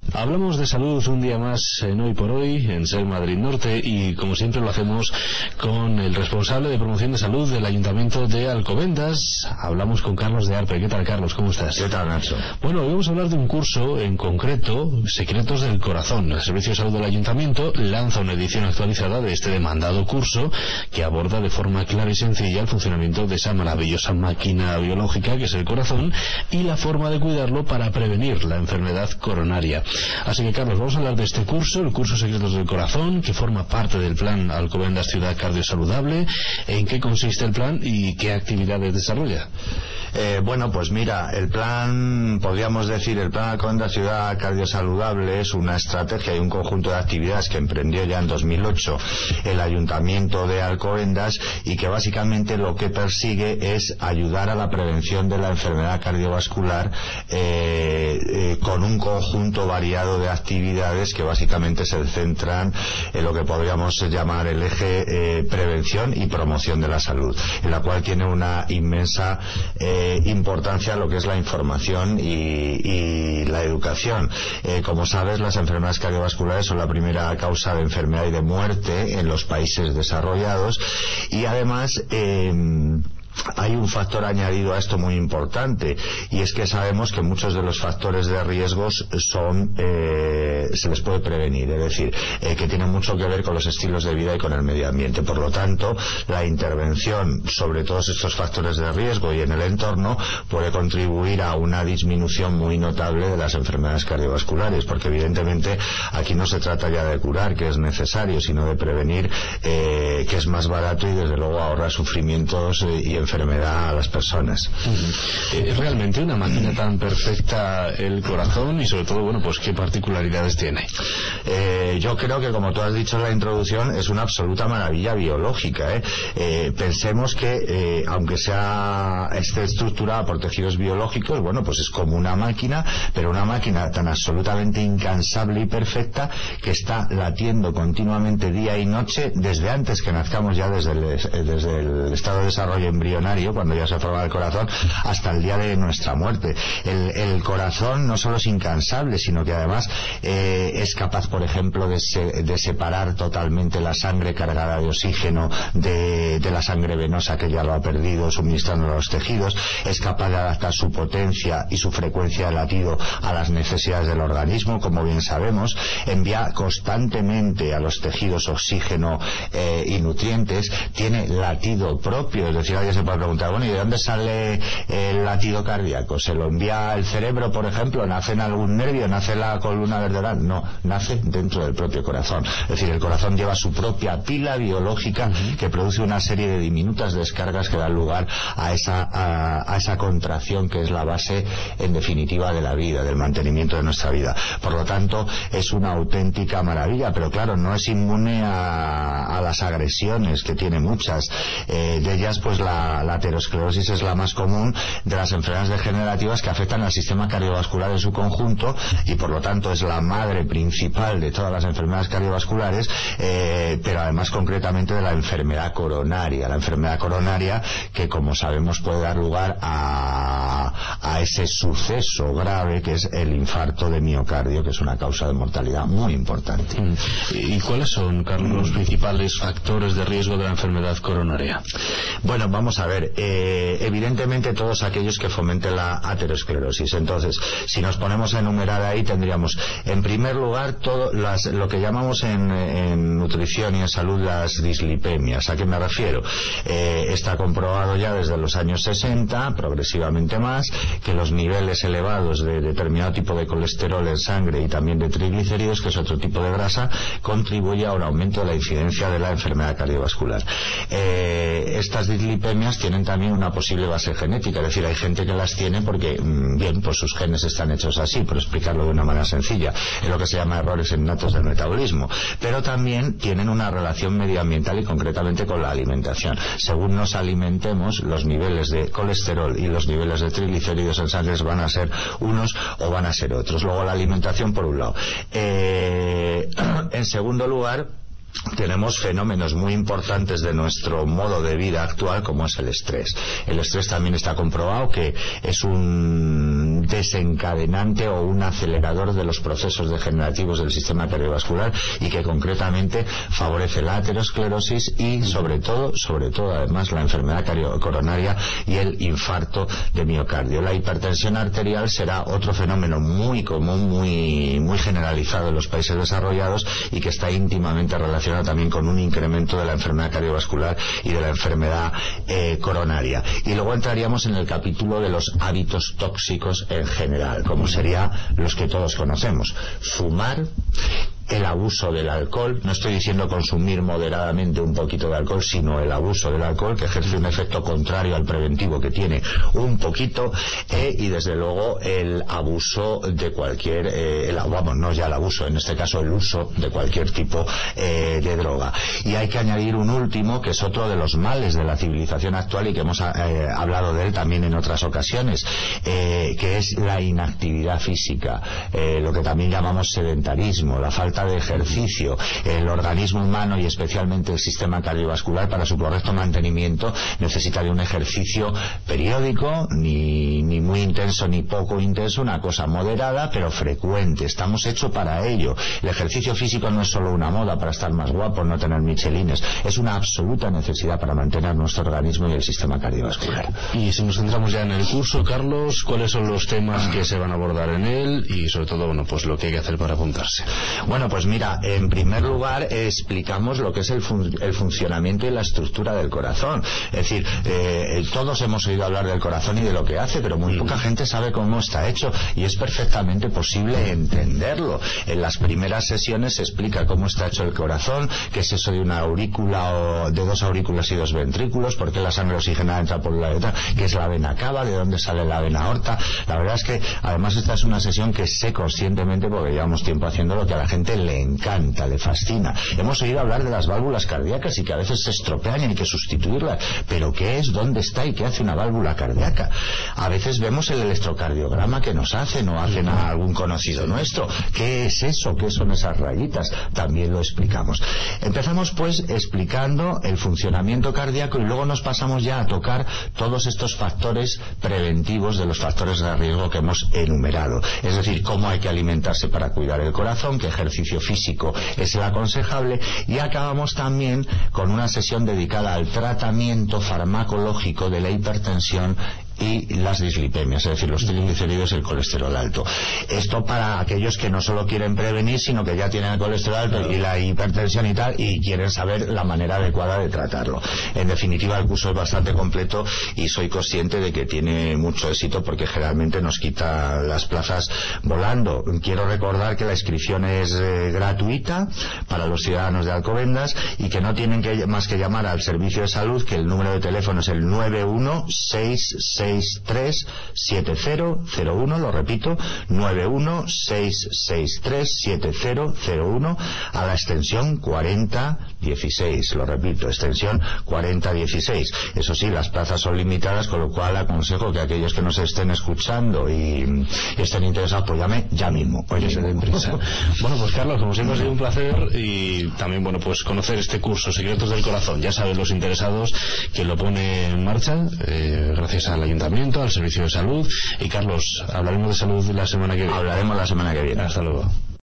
Hablamos de salud un día más en Hoy por Hoy, en Ser Madrid Norte, y como siempre lo hacemos con el responsable de promoción de salud del Ayuntamiento de Alcobendas. Hablamos con Carlos de Arpe. ¿Qué tal, Carlos? ¿Cómo estás? ¿Qué tal, Nacho? Bueno, hoy vamos a hablar de un curso en concreto, Secretos del Corazón. El Servicio de Salud del Ayuntamiento lanza una edición actualizada de este demandado curso que aborda de forma clara y sencilla el funcionamiento de esa maravillosa máquina biológica que es el corazón y la forma de cuidarlo para prevenir la enfermedad coronaria. Así que, Carlos, vamos a hablar de este curso, el curso Secretos del Corazón, que forma parte del plan Alcobendas Ciudad Cardiosaludable. ¿En qué consiste el plan y qué actividades desarrolla? Bueno, pues mira, el plan, podríamos decir, el plan Alcobendas Ciudad Cardiosaludable es una estrategia y un conjunto de actividades que emprendió ya en 2008 el Ayuntamiento de Alcobendas y que básicamente lo que persigue es ayudar a la prevención de la enfermedad cardiovascular con un conjunto variado de actividades que básicamente se centran en lo que podríamos llamar el eje prevención y promoción de la salud, en la cual tiene una inmensa importancia lo que es la información y la educación. Como sabes, las enfermedades cardiovasculares son la primera causa de enfermedad y de muerte en los países desarrollados y además hay un factor añadido a esto muy importante, y es que sabemos que muchos de los factores de riesgos se les puede prevenir, es decir, que tienen mucho que ver con los estilos de vida y con el medio ambiente. Por lo tanto, la intervención sobre todos estos factores de riesgo y en el entorno puede contribuir a una disminución muy notable de las enfermedades cardiovasculares, porque evidentemente aquí no se trata ya de curar, que es necesario, sino de prevenir, que es más barato y desde luego ahorra sufrimientos y enfermedad a las personas. Realmente una máquina tan perfecta el corazón, y sobre todo, bueno, pues qué particularidades tiene. Yo creo que, como tú has dicho en la introducción, es una absoluta maravilla biológica. Pensemos que aunque esté estructurada por tejidos biológicos, bueno, pues es como una máquina, pero una máquina tan absolutamente incansable y perfecta que está latiendo continuamente día y noche desde antes que nazcamos, ya desde el estado de desarrollo embrionario, cuando ya se forma el corazón, hasta el día de nuestra muerte. El corazón no solo es incansable, sino que además es capaz, por ejemplo, de separar totalmente la sangre cargada de oxígeno de la sangre venosa que ya lo ha perdido, suministrando a los tejidos. Es capaz de adaptar su potencia y su frecuencia de latido a las necesidades del organismo, como bien sabemos. Envía constantemente a los tejidos oxígeno y nutrientes. Tiene latido propio, es decir, alguien se puede preguntar, bueno, ¿y de dónde sale el latido cardíaco? ¿Se lo envía el cerebro, por ejemplo? ¿Nace en algún nervio? ¿Nace en la columna vertebral? No, nace dentro del propio corazón. Es decir, el corazón lleva su propia pila biológica que produce una serie de diminutas descargas que dan lugar a esa contracción que es la base, en definitiva, de la vida, del mantenimiento de nuestra vida. Por lo tanto, es una auténtica maravilla, pero claro, no es inmune a las agresiones, que tiene muchas. De ellas, pues la aterosclerosis es la más común de las enfermedades degenerativas que afectan al sistema cardiovascular en su conjunto, y por lo tanto es la madre principal de todas las enfermedades cardiovasculares, pero además concretamente de la enfermedad coronaria. La enfermedad coronaria que, como sabemos, puede dar lugar a ese suceso grave que es el infarto de miocardio, que es una causa de mortalidad muy importante. ¿Y cuáles son, Carlos, los principales factores de riesgo de la enfermedad coronaria? Bueno, vamos a ver, evidentemente todos aquellos que fomenten la aterosclerosis. Entonces, si nos ponemos a enumerar ahí, tendríamos en primer lugar lo que llamamos en nutrición y en salud las dislipemias. ¿A qué me refiero? Está comprobado ya desde los años 60, progresivamente más, que los niveles elevados de determinado tipo de colesterol en sangre y también de triglicéridos, que es otro tipo de grasa, contribuye a un aumento de la incidencia de la enfermedad cardiovascular. Estas dislipemias tienen también una posible base genética, es decir, hay gente que las tiene porque, bien, pues sus genes están hechos así, por explicarlo de una manera sencilla, es lo que se llama errores innatos del metabolismo, pero también tienen una relación medioambiental y concretamente con la alimentación. Según nos alimentemos, los niveles de colesterol y los niveles de triglicéridos en sangre van a ser unos o van a ser otros. Luego la alimentación, por un lado. En segundo lugar, tenemos fenómenos muy importantes de nuestro modo de vida actual, como es el estrés. El estrés también está comprobado que es un desencadenante o un acelerador de los procesos degenerativos del sistema cardiovascular y que concretamente favorece la aterosclerosis y sobre todo además la enfermedad coronaria y el infarto de miocardio. La hipertensión arterial será otro fenómeno muy común, muy generalizado en los países desarrollados y que está íntimamente relacionado también con un incremento de la enfermedad cardiovascular y de la enfermedad coronaria. Y luego entraríamos en el capítulo de los hábitos tóxicos en general, como serían los que todos conocemos: fumar, el abuso del alcohol. No estoy diciendo consumir moderadamente un poquito de alcohol, sino el abuso del alcohol, que ejerce un efecto contrario al preventivo que tiene un poquito, y desde luego el abuso de cualquier, no ya el abuso, en este caso el uso de cualquier tipo de droga. Y hay que añadir un último, que es otro de los males de la civilización actual y que hemos hablado de él también en otras ocasiones, que es la inactividad física, lo que también llamamos sedentarismo, la falta de ejercicio. El organismo humano y especialmente el sistema cardiovascular, para su correcto mantenimiento, necesita de un ejercicio periódico, ni muy intenso ni poco intenso, una cosa moderada pero frecuente. Estamos hechos para ello. El ejercicio físico no es solo una moda para estar más guapo, no tener michelines, es una absoluta necesidad para mantener nuestro organismo y el sistema cardiovascular. Y si nos centramos ya en el curso, Carlos, ¿cuáles son los temas que se van a abordar en él y sobre todo, pues lo que hay que hacer para apuntarse? Bueno, pues mira, en primer lugar explicamos lo que es el funcionamiento y la estructura del corazón. Es decir, todos hemos oído hablar del corazón y de lo que hace, pero muy poca gente sabe cómo está hecho y es perfectamente posible entenderlo. En las primeras sesiones se explica cómo está hecho el corazón, qué es eso de una aurícula o de dos aurículas y dos ventrículos, por qué la sangre oxigenada entra por la letra, qué es la vena cava, de dónde sale la vena aorta. La verdad es que además esta es una sesión que sé conscientemente, porque llevamos tiempo haciéndolo, que a la gente le encanta, le fascina. Hemos oído hablar de las válvulas cardíacas y que a veces se estropean y hay que sustituirlas, pero ¿qué es? ¿Dónde está? ¿Y qué hace una válvula cardíaca? A veces vemos el electrocardiograma que nos hacen o hacen a algún conocido nuestro. ¿Qué es eso? ¿Qué son esas rayitas? También lo explicamos. Empezamos pues explicando el funcionamiento cardíaco y luego nos pasamos ya a tocar todos estos factores preventivos de los factores de riesgo que hemos enumerado. Es decir, cómo hay que alimentarse para cuidar el corazón, qué ejercicio físico es el aconsejable, y acabamos también con una sesión dedicada al tratamiento farmacológico de la hipertensión y las dislipemias, es decir, los triglicéridos y el colesterol alto. Esto para aquellos que no solo quieren prevenir, sino que ya tienen el colesterol alto y la hipertensión y tal, y quieren saber la manera adecuada de tratarlo. En definitiva, el curso es bastante completo y soy consciente de que tiene mucho éxito porque generalmente nos quita las plazas volando. Quiero recordar que la inscripción es gratuita para los ciudadanos de Alcobendas y que no tienen más que llamar al servicio de salud, que el número de teléfono es el 916637001, lo repito, 916637001, a la extensión 4016, lo repito, extensión 4016. Eso sí, las plazas son limitadas, con lo cual aconsejo que aquellos que nos estén escuchando y estén interesados, pues llame ya mismo. Oye, se den prisa. Bueno, pues Carlos, como siempre ha sido un placer y también, bueno, pues conocer este curso, Secretos del Corazón. Ya saben los interesados que lo pone en marcha, gracias al Ayuntamiento, al Servicio de Salud. Y Carlos, hablaremos de salud la semana que viene. Hablaremos la semana que viene. Hasta luego.